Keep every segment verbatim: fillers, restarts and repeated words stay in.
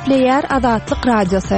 Nükleer Azatlyk Radiosu.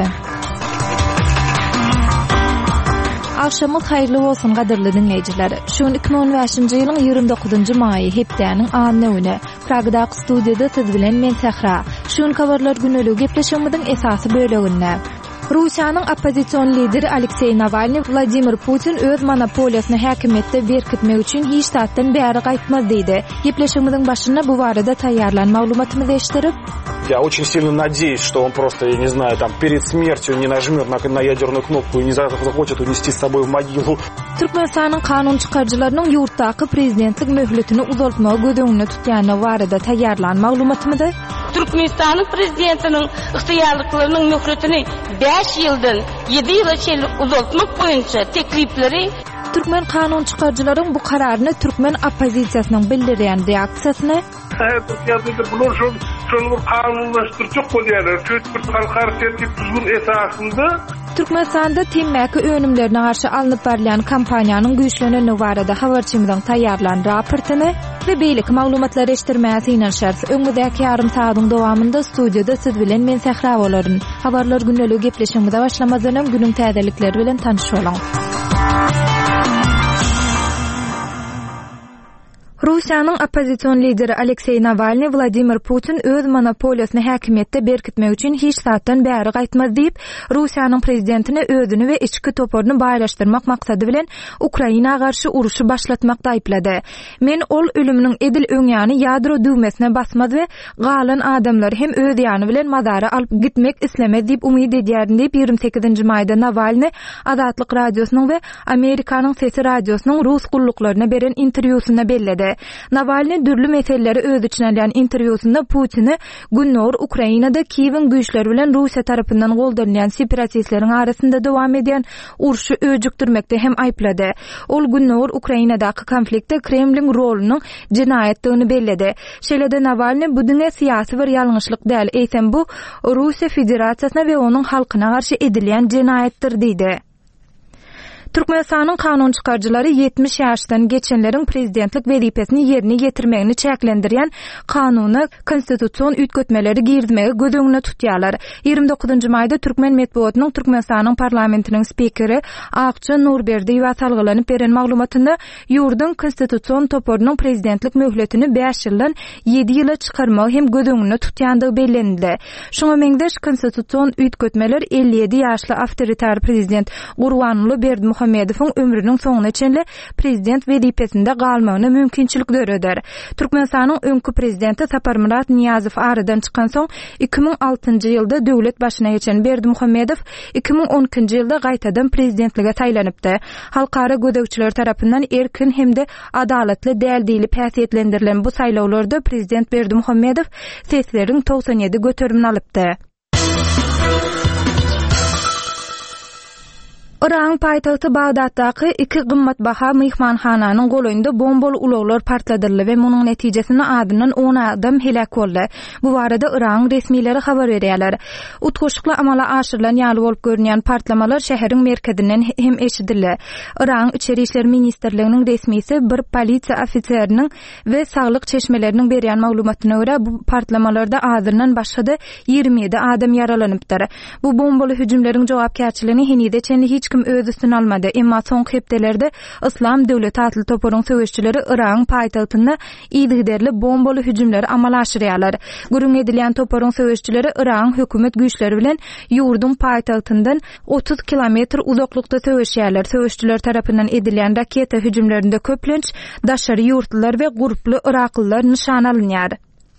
Akşamyz haýyrly bolsun gaderli dinleýijiler. Şuň iki bin on beşinji ýylyň ýygrimi dokuzunjy maýy hepdäniň anyny Pragdaky studiýada siz bilen men Sehra. Şuň kabarlar güneligi gepleşmegimiň esasy böleginde. Russiýanyň oppozision lideri Aleksey Navalny Vladimir Putin öz monopoliýasyny häkimetde berkitmek üçin hiç satdan bäri gaýtmaz diýdi. Gepleşmegimiň başynda bu barada taýýarlan maglumatymyzy eşdirip, я очень сильно надеюсь, что он просто, я не знаю, там перед смертью не нажмёт на, на ядерную кнопку и не захочет унести с собой в могилу. Türkmenistanyň kanun çykarjylarynyň ýurtdaky prezidentlik möhletini uzaltmagy gödüňünde tutýany barada taýýarlan maglumatymyzy Türkmenistanyň prezidentiniň ıhtiyarlyklarynyň möhletini beş ýyldan yedi ýyla çenli uzaltmak boýunça teklipleri Türkmen kanun çykarjylaryň bu kararyny Türkmen oppozisiýasynyň bildirýän reaksiýasyny Türkiýede bular şol şol kanunlaşdyrjak bolýarlar. Türkmen halkara tertip düzgün esasynda Türkmenistanda temmäki önümlerine garşy alınıp berilen kampaniýanyň güýçlenýäni barada habarçymyň taýýarlan raportyny we beýlik maglumatlar eşdirmäsi inen şärt öňündäki ýarym saýdyň dowamında studiýada siz bilen men Sehra bolaryn. Habarlar güneligi gepleşmegine başlamazdan günüň täzelikleri bilen tanışylaň. Russiýanyň oppozision lideri Aleksey Navalny Vladimir Putin öz monopoliýasyny häkimetde berkitmek üçin hiç satdan bäri gaýtmaz diýip Russiýanyň prezidentini özüni we içki toporuny baýlaşdyrmak maksady bilen Ukraina garşy uruşy başlatmakda aýplady. Men ol ölüminiň edil öňýany ýadro düwmesine basmaz we galan adamlar hem öz ýany bilen mazara alyp gitmek islemez diýip umyd edýärdim diýip ýygrimi sekizinji maýda Navalny Azatlyk radiosynyň we Amerikanyň Sesi radiosynyň rus gulluklaryna beren interwýusynda belledi. Navalny dürli meseleleri öz içine alan interwýusynda Putini günnor Ukrainada Kiýewiň güýçleri bilen Russiýa tarapyndan goldarylan separatistleriň arasynda dowam eden uruşy öjükdirmekde hem aýplady. Ol günnor Ukrainadaky konfliktde Kremliň rolunyň jinayetdigini belledi. Şeýle-de Navalny bu diňe syýasy bir ýalňyşlyk däl, eýsem bu Russiýa Federasiýasyna we onuň halkyna garşy edilýän jinayetdir diýdi. Türkmenistanyň kanun çykarjylary yetmiş ýaşdan geçenleriň prezidentlik wezipesini ýerine getirmegini çäklendirýän kanuny konstitusiýon üýtgetmeleri girdmegi gödüňüne tutýarlar. ýygrimi dokuzunjy maýda Türkmen medeniýetiniň Türkmenistanyň parlamentiniň spikeri Akça Nurberdiýewa salgylanyp beren maglumatynda ýurdun konstitusiýon toporunyň prezidentlik möhletini beş ýyldan yedi ýyla çykarmagy hem gödüňüne tutýandygy bellendi. Şoňa meňdeş konstitusiýon üýtgetmeler elli ýedi ýaşly awtoritar prezident Gurbanuly Berdimuhamedow Muhammedowyň ömrüniň soňuna çenli prezident wezipesinde galmagyna mümkinçilik döreder. Türkmenistanyň öňkü prezidenti Saparmurat Niýazow aradan çykan soň iki bin altynjy ýylda döwlet başyna geçen Berdimuhammedow iki bin on ikinji ýylda gaýtadan prezidentlige taýlanypdy. Halkara gödäwçiler tarapyndan erkin hemde adalatly däl diýilip häsiýetlendirilen bu saýlawlarda prezident Berdimuhammedow sesleriň toksan ýedi göterümini alypdy. Iran paýtagty Bagdatdaky iki gymmatbaha mehmanhananyň goýunda bombaly ulaglar partladyldy we munyň netijesinde adynyň on adam helak boldy. Bu barada Iran resmiýetleri habar berýärler. Utguşykly amala aşyrylan ýaly bolup görünýän partlamalar şäheriň merkezinden hem eşidildi. Iran İçeri işler ministrliginiň resmisi bir polisiýa ofitseriniň we saglyk çeşmeleriniň berýän maglumatyna görä bu partlamalarda adynyň başga ýygrimi ýedi adam yaralanypdyr. Bu bombaly hüjümleriň jogapkärçiligini henide çenli hiç kim öz üstüne almadı. Emma soňky hepdelerde İslam döwleti atly toporuň söwüşçileri Iran paýtagtynda ýygyderli bombaly hüjümleri amal aşyrýarlar. Gürün edilen toporuň söwüşçileri Iran hökümet güýçleri bilen ýurdun paýtagtyndan otuz kilometr uzaklykda söwüşýärler. Söwüşçiler tarapyndan edilen raketa hüjümlerinde köplenç daşary ýurtlar we gruply Iraklylar nişan alınýar.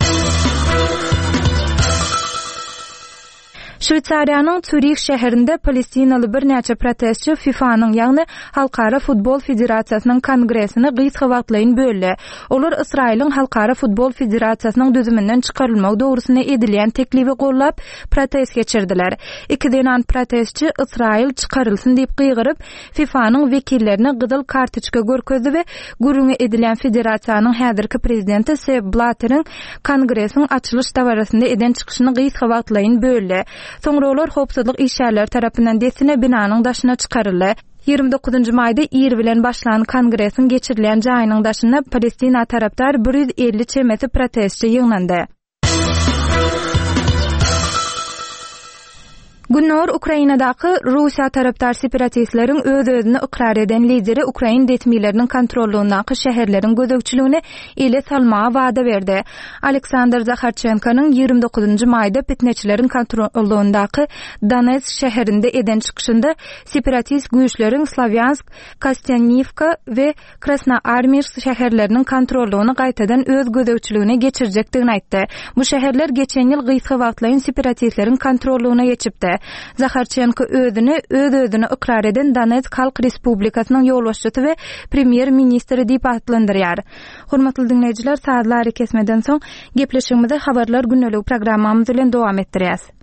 Şwitsariýanyň Zürich şäherinde Palestinaly bir näçe protestçi FIFA'nyň ýagny Halkara Futbol Federasiýasynyň kongresini gysga wagtlaýyn böldi. Olar Israýlyň Halkara Futbol Federasiýasynyň düzüminden çykarylmagy dogrusyna edilýän teklibi gollap protest geçirdiler. İki denan protestçi Israýl çykarylsyn diýip gygıryp FIFA'nyň wekillerini gyzyl kartoçka görkezdi we gürüňe edilen federasiýanyň häzirki prezidenti Sepp Blatter'iň kongresiň açylyş dawarasynda eden çykyşyny gysga wagtlaýyn böldi. Soňra olar howpsuzlyk işgärleri tarapyndan desine binanyň daşyna çykaryldy. ýygrimi dokuzunjy maýda ýer bilen başlanan kongresiň geçirilen jaýynyň daşyna Palestina tarapdar bir yüz elli çemesi protestçi ýygnandy. Günnor Ukrainadaky Russiýa tarapdar separatistleriň öz-özüni ikrar eden lideri Ukrain detmileriniň kontrolluğundaky şäherleriň gözegçiligine ile salmaga wada berdi. Aleksandr Zakharchenkanyň ýygrimi dokuzunjy maýda pitneçileriň kontrolluğundaky Donetsk şäherinde eden çykyşynda separatist güýçleriň Slavyansk, Kostyantynivka we Krasnoarmeysk şäherleriniň kontrolluğuny gaýtadan öz gözegçiligine geçirjekdigini aýtdy. Bu şäherler geçen ýyl gysga wagtlaryň separatistleriň kontrolluğuna geçipdi. Zakharchenko özüni öz-özüne ikrar eden Donetsk Halk Respublikasynyň ýolbaşçysy we premier ministri diýip atlandyrýar. Hormatly dinleýijiler, saatlar kesmeden soň gepleşigimizi habarlar günnälik programmamyz bilen dowam etdirýäs.